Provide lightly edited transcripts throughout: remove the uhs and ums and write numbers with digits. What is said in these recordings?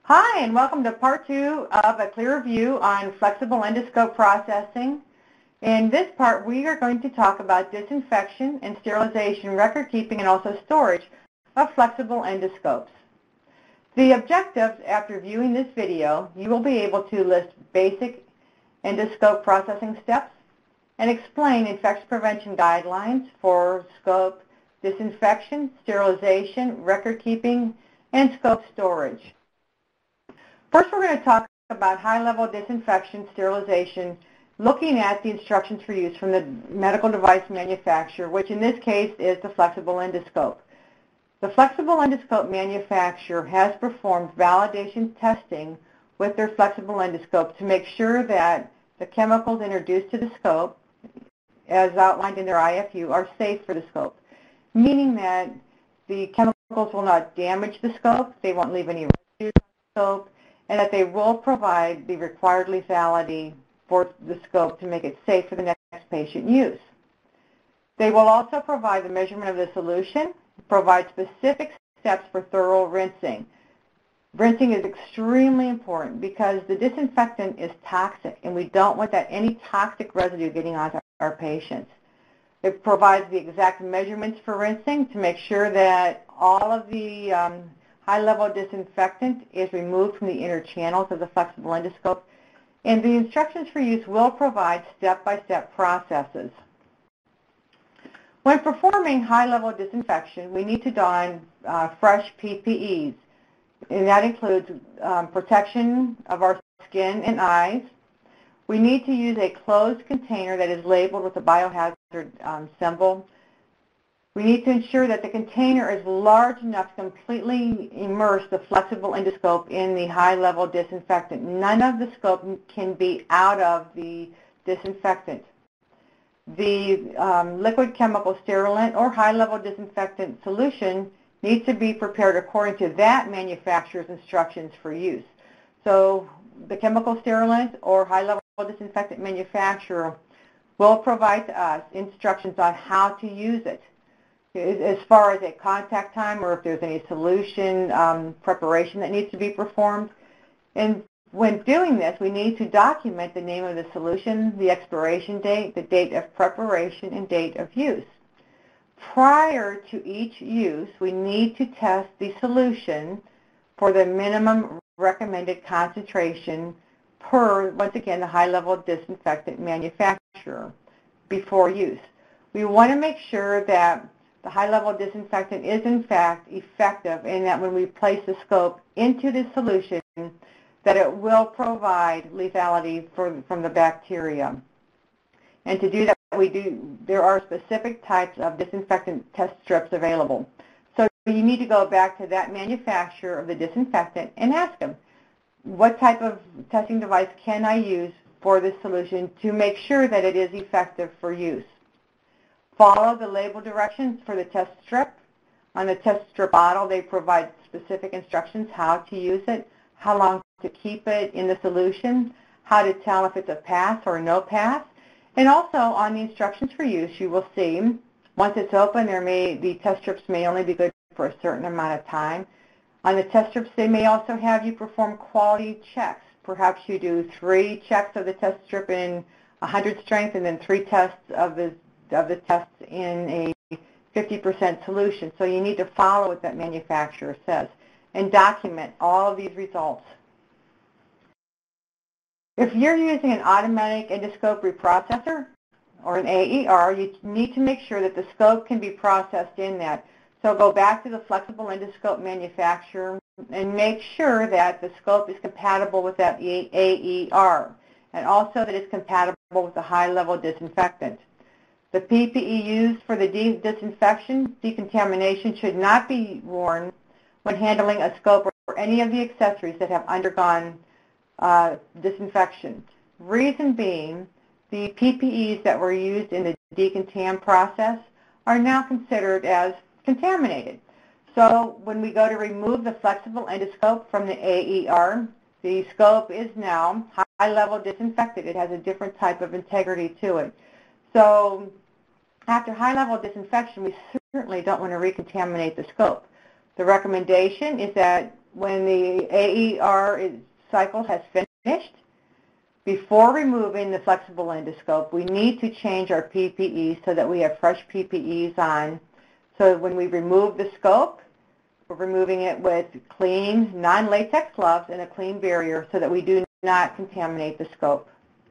Hi, and welcome to part 2 of a clear view on flexible endoscope processing. In this part, we are going to talk about disinfection and sterilization, record keeping, and also storage of flexible endoscopes. The objectives after viewing this video, you will be able to list basic endoscope processing steps and explain infection prevention guidelines for scope disinfection, sterilization, record keeping, and scope storage. First, we're going to talk about high-level disinfection, sterilization, looking at the instructions for use from the medical device manufacturer, which in this case is the flexible endoscope. The flexible endoscope manufacturer has performed validation testing with their flexible endoscope to make sure that the chemicals introduced to the scope, as outlined in their IFU, are safe for the scope, meaning that the chemicals will not damage the scope, they won't leave any residues on the scope, and that they will provide the required lethality for the scope to make it safe for the next patient use. They will also provide the measurement of the solution, provide specific steps for thorough rinsing. Rinsing is extremely important because the disinfectant is toxic, and we don't want any toxic residue getting onto our patients. It provides the exact measurements for rinsing to make sure that all of the high-level disinfectant is removed from the inner channels of the flexible endoscope, and the instructions for use will provide step-by-step processes. When performing high-level disinfection, we need to don fresh PPEs, and that includes protection of our skin and eyes. We need to use a closed container that is labeled with a biohazard symbol. We need to ensure that the container is large enough to completely immerse the flexible endoscope in the high-level disinfectant. None of the scope can be out of the disinfectant. The liquid chemical sterilant or high-level disinfectant solution needs to be prepared according to that manufacturer's instructions for use. So the chemical sterilant or high-level disinfectant manufacturer will provide to us instructions on how to use it, as far as a contact time or if there's any solution preparation that needs to be performed. And when doing this, we need to document the name of the solution, the expiration date, the date of preparation, and date of use. Prior to each use, we need to test the solution for the minimum recommended concentration per, once again, the high-level disinfectant manufacturer before use. We want to make sure that the high-level disinfectant is, in fact, effective, and that when we place the scope into the solution, that it will provide lethality from the bacteria. And to do that, there are specific types of disinfectant test strips available. So you need to go back to that manufacturer of the disinfectant and ask them, what type of testing device can I use for this solution to make sure that it is effective for use? Follow the label directions for the test strip. On the test strip bottle, they provide specific instructions how to use it, how long to keep it in the solution, how to tell if it's a pass or no pass. And also on the instructions for use, you will see once it's open, the test strips may only be good for a certain amount of time. On the test strips, they may also have you perform quality checks. Perhaps you do 3 checks of the test strip in 100 strength and then 3 tests of the tests in a 50% solution. So you need to follow what that manufacturer says and document all of these results. If you're using an automatic endoscope reprocessor or an AER, you need to make sure that the scope can be processed in that. So go back to the flexible endoscope manufacturer and make sure that the scope is compatible with that AER, and also that it's compatible with the high-level disinfectant. The PPE used for the disinfection, decontamination should not be worn when handling a scope or any of the accessories that have undergone disinfection. Reason being, the PPEs that were used in the decontam process are now considered as contaminated. So when we go to remove the flexible endoscope from the AER, the scope is now high-level disinfected. It has a different type of integrity to it. So after high-level disinfection, we certainly don't want to recontaminate the scope. The recommendation is that when the AER cycle has finished, before removing the flexible endoscope, we need to change our PPE so that we have fresh PPEs on. So when we remove the scope, we're removing it with clean, non-latex gloves and a clean barrier so that we do not contaminate the scope.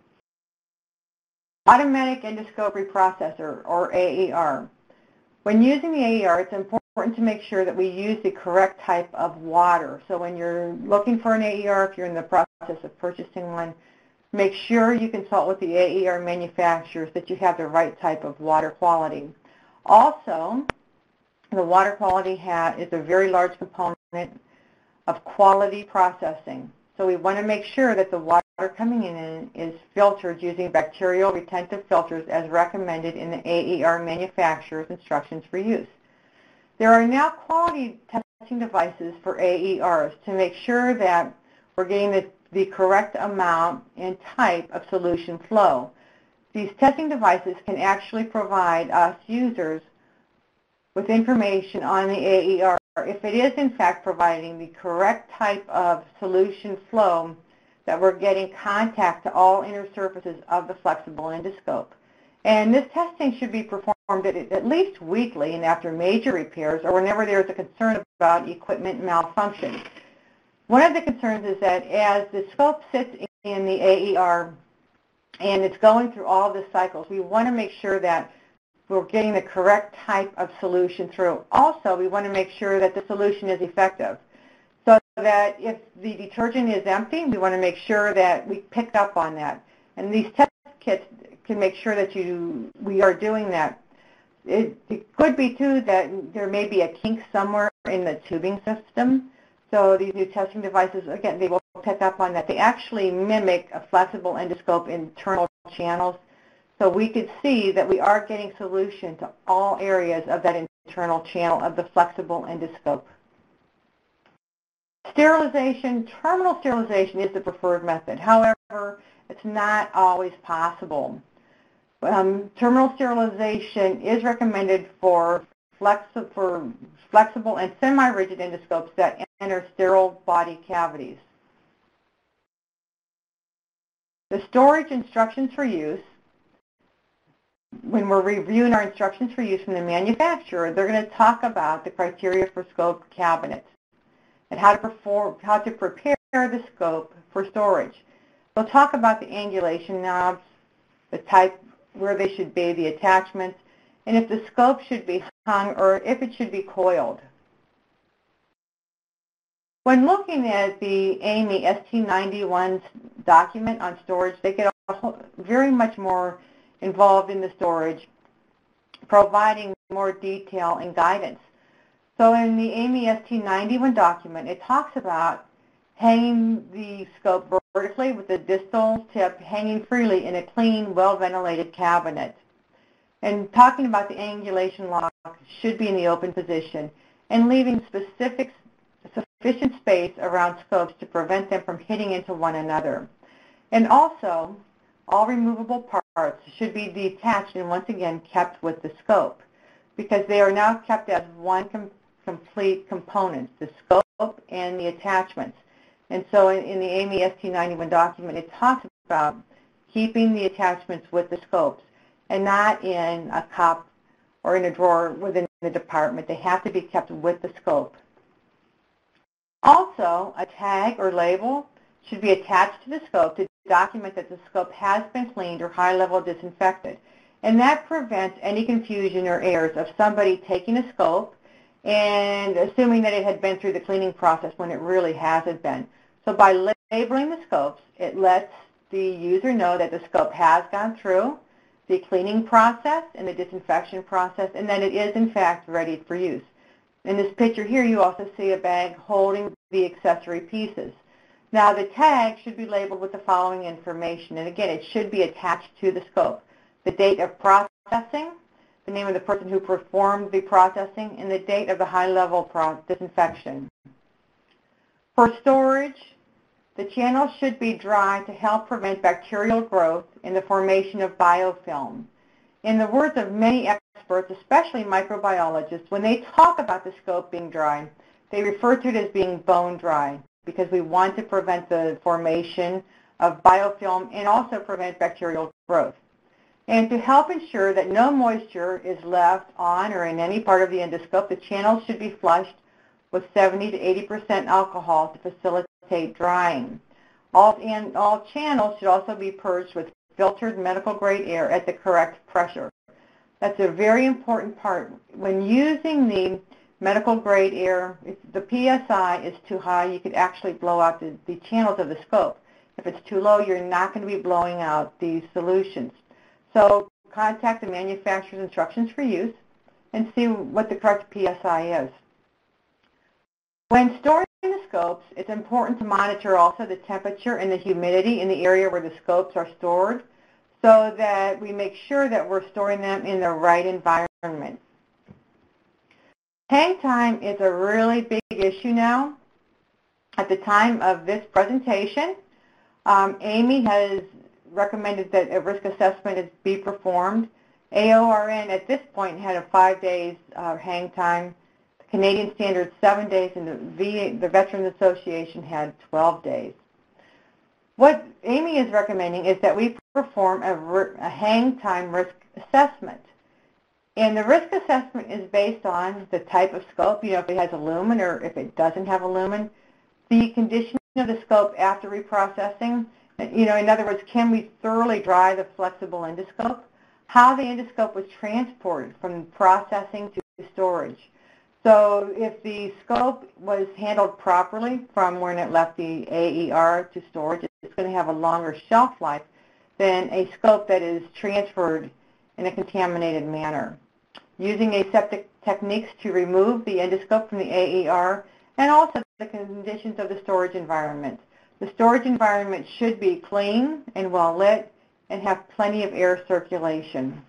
Automatic endoscope reprocessor, or AER. When using the AER, it's important to make sure that we use the correct type of water. So when you're looking for an AER, if you're in the process of purchasing one, make sure you consult with the AER manufacturers that you have the right type of water quality. Also, the water quality is a very large component of quality processing. So we want to make sure that the water coming in is filtered using bacterial retentive filters as recommended in the AER manufacturer's instructions for use. There are now quality testing devices for AERs to make sure that we're getting the correct amount and type of solution flow. These testing devices can actually provide us users with information on the AER if it is in fact providing the correct type of solution flow that we're getting contact to all inner surfaces of the flexible endoscope. And this testing should be performed at least weekly and after major repairs or whenever there's a concern about equipment malfunction. One of the concerns is that as the scope sits in the AER and it's going through all the cycles, we want to make sure that we're getting the correct type of solution through. Also, we want to make sure that the solution is effective. So that if the detergent is empty, we want to make sure that we pick up on that. And these test kits can make sure that we are doing that. It could be, too, that there may be a kink somewhere in the tubing system. So these new testing devices, again, they will pick up on that. They actually mimic a flexible endoscope internal channels. So we could see that we are getting solution to all areas of that internal channel of the flexible endoscope. Sterilization, terminal sterilization is the preferred method. However, it's not always possible. Terminal sterilization is recommended for flexible and semi-rigid endoscopes that enter sterile body cavities. The storage instructions for use, when we're reviewing our instructions for use from the manufacturer, they're going to talk about the criteria for scope cabinets and how to prepare the scope for storage. They'll talk about the angulation knobs, the type, where they should be, the attachments, and if the scope should be hung or if it should be coiled. When looking at the AAMI ST91 document on storage, they get very much more involved in the storage, providing more detail and guidance. So in the AAMI ST91 document, it talks about hanging the scope vertically with the distal tip hanging freely in a clean, well-ventilated cabinet. And talking about the angulation lock should be in the open position and leaving sufficient space around scopes to prevent them from hitting into one another. And also, all removable parts should be detached and once again kept with the scope because they are now kept as one complete component, the scope and the attachments. And so in the AAMI ST91 document, it talks about keeping the attachments with the scopes and not in a cup or in a drawer within the department. They have to be kept with the scope. Also, a tag or label should be attached to the scope to document that the scope has been cleaned or high-level disinfected. And that prevents any confusion or errors of somebody taking a scope and assuming that it had been through the cleaning process when it really hasn't been. So by labeling the scopes, it lets the user know that the scope has gone through the cleaning process and the disinfection process and that it is in fact ready for use. In this picture here, you also see a bag holding the accessory pieces. Now the tag should be labeled with the following information, and again, it should be attached to the scope. The date of processing, the name of the person who performed the processing, and the date of the high-level disinfection. For storage, the channel should be dry to help prevent bacterial growth and the formation of biofilm. In the words of many experts, especially microbiologists, when they talk about the scope being dry, they refer to it as being bone dry because we want to prevent the formation of biofilm and also prevent bacterial growth. And to help ensure that no moisture is left on or in any part of the endoscope, the channels should be flushed with 70 to 80% alcohol to facilitate drying. All channels should also be purged with filtered medical-grade air at the correct pressure. That's a very important part. When using the medical-grade air, if the PSI is too high, you could actually blow out the channels of the scope. If it's too low, you're not going to be blowing out these solutions. So contact the manufacturer's instructions for use and see what the correct PSI is. When storing the scopes, it's important to monitor also the temperature and the humidity in the area where the scopes are stored so that we make sure that we're storing them in the right environment. Hang time is a really big issue now. At the time of this presentation, Amy has recommended that a risk assessment be performed. AORN at this point had a 5 days hang time. The Canadian standard 7 days, and the Veterans Association had 12 days. What Amy is recommending is that we perform a hang time risk assessment. And the risk assessment is based on the type of scope, if it has a lumen or if it doesn't have a lumen, the condition of the scope after reprocessing. In other words, can we thoroughly dry the flexible endoscope? How the endoscope was transported from processing to storage. So if the scope was handled properly from when it left the AER to storage, it's going to have a longer shelf life than a scope that is transferred in a contaminated manner. Using aseptic techniques to remove the endoscope from the AER and also the conditions of the storage environment. The storage environment should be clean and well lit and have plenty of air circulation.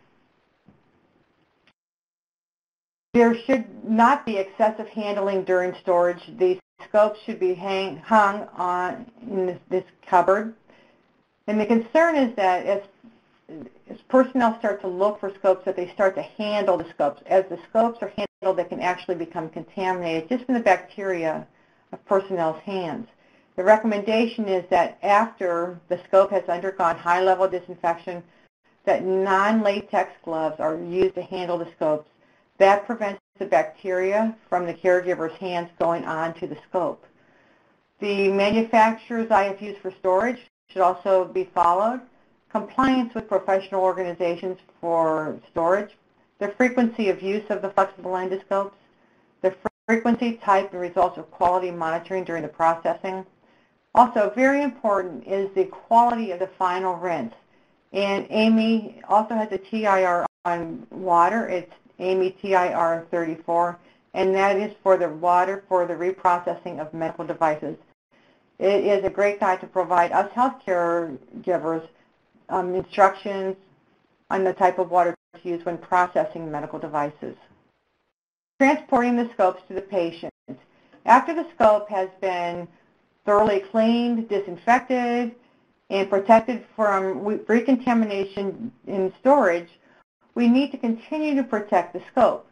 There should not be excessive handling during storage. These scopes should be hung on in this cupboard. And the concern is that as personnel start to look for scopes, that they start to handle the scopes. As the scopes are handled, they can actually become contaminated just from the bacteria of personnel's hands. The recommendation is that after the scope has undergone high-level disinfection, that non-latex gloves are used to handle the scopes. That prevents the bacteria from the caregiver's hands going onto the scope. The manufacturer's IFUs for storage should also be followed. Compliance with professional organizations for storage, the frequency of use of the flexible endoscopes, the frequency, type, and results of quality monitoring during the processing. Also, very important is the quality of the final rinse. And Amy also has a TIR on water. It's Amy TIR 34, and that is for the water for the reprocessing of medical devices. It is a great guide to provide us healthcare givers instructions on the type of water to use when processing medical devices. Transporting the scopes to the patient. After the scope has been thoroughly cleaned, disinfected, and protected from recontamination in storage, we need to continue to protect the scope.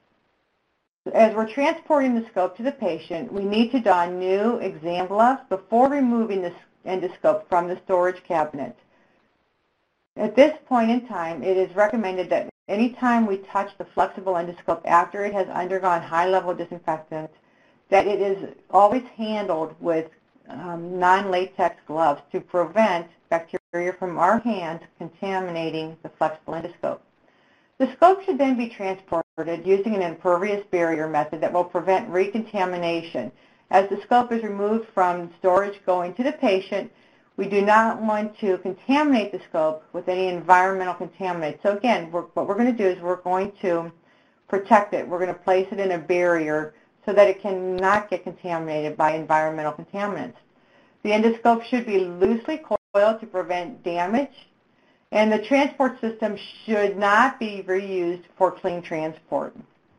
As we're transporting the scope to the patient, we need to don new exam gloves before removing the endoscope from the storage cabinet. At this point in time, it is recommended that any time we touch the flexible endoscope after it has undergone high-level disinfectant, that it is always handled with non-latex gloves to prevent bacteria from our hands contaminating the flexible endoscope. The scope should then be transported using an impervious barrier method that will prevent recontamination. As the scope is removed from storage going to the patient, we do not want to contaminate the scope with any environmental contaminants. So again, what we're going to do is we're going to protect it. We're going to place it in a barrier so that it cannot get contaminated by environmental contaminants. The endoscope should be loosely coiled to prevent damage, and the transport system should not be reused for clean transport.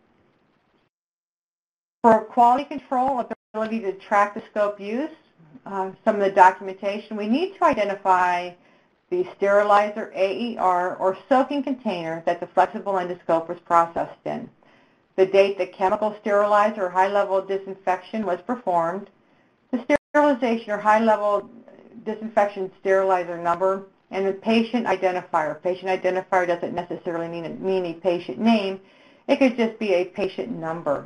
For quality control, ability to track the scope use, some of the documentation, we need to identify the sterilizer, AER, or soaking container that the flexible endoscope was processed in. the date the chemical sterilizer or high-level disinfection was performed, the sterilization or high-level disinfection sterilizer number, and the patient identifier. Patient identifier doesn't necessarily mean a patient name. It could just be a patient number.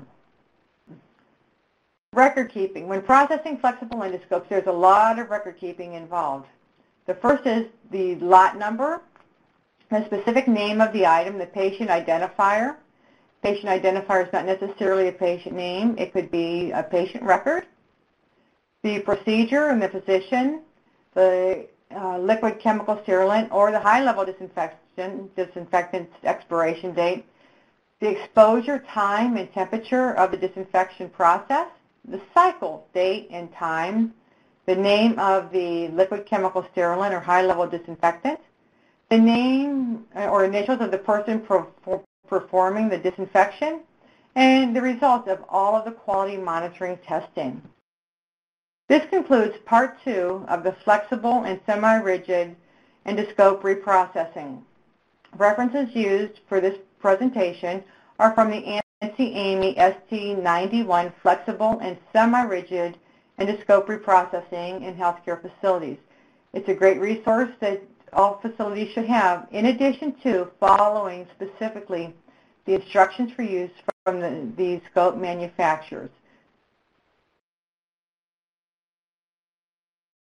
Record keeping. When processing flexible endoscopes, there's a lot of record keeping involved. The first is the lot number, the specific name of the item, the patient identifier. Patient identifier is not necessarily a patient name. It could be a patient record. The procedure and the physician, the liquid chemical sterilant or the high-level disinfectant's expiration date, the exposure time and temperature of the disinfection process, the cycle date and time, the name of the liquid chemical sterilant or high-level disinfectant, the name or initials of the person performing the disinfection, and the results of all of the quality monitoring testing. This concludes Part 2 of the flexible and semi-rigid endoscope reprocessing. References used for this presentation are from the Nancy Amy ST91 Flexible and Semi-Rigid Endoscope Reprocessing in Healthcare Facilities. It's a great resource that all facilities should have, in addition to following specifically the instructions for use from the scope manufacturers.